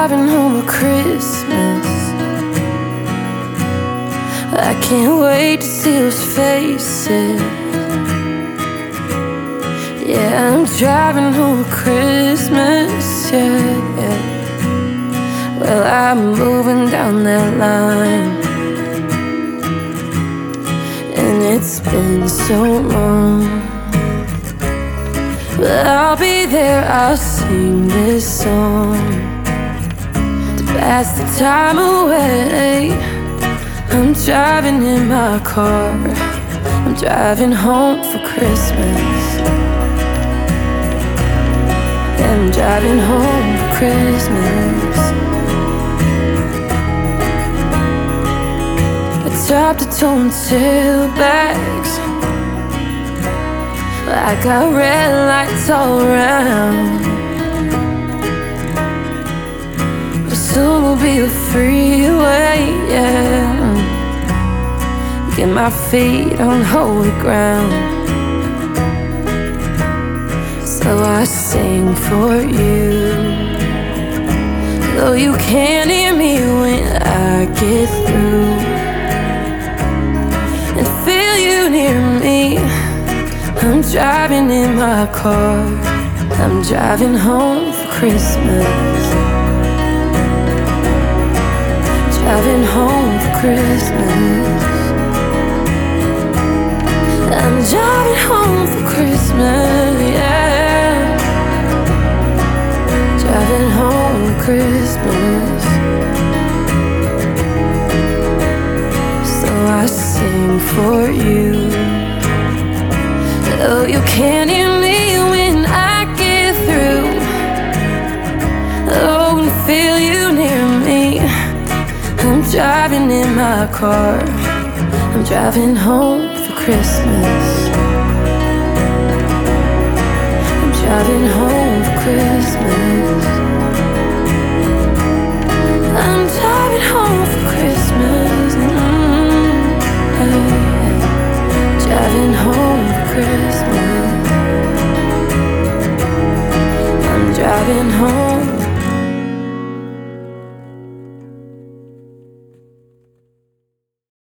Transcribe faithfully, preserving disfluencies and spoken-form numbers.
driving home for Christmas. I can't wait to see those faces. Yeah, I'm driving home for Christmas, yeah, yeah. Well, I'm moving down that line, and it's been so long. But I'll be there, I'll sing this song to pass the time away. I'm driving in my car, I'm driving home for Christmas. Yeah, I'm driving home for Christmas. I dropped the toe and tailbags, I got red lights all around, but soon will be the freeway, yeah. Get my feet on holy ground, so I sing for you. Though you can't hear me when I get through, and feel you near me. I'm driving in my car, I'm driving home for Christmas. Driving home for Christmas. I'm driving home for Christmas, yeah. Driving home for Christmas. So I sing for you. Oh, you can't hear me when I get through. Oh, and feel you near me. I'm driving in my car, I'm driving home for Christmas. I'm driving home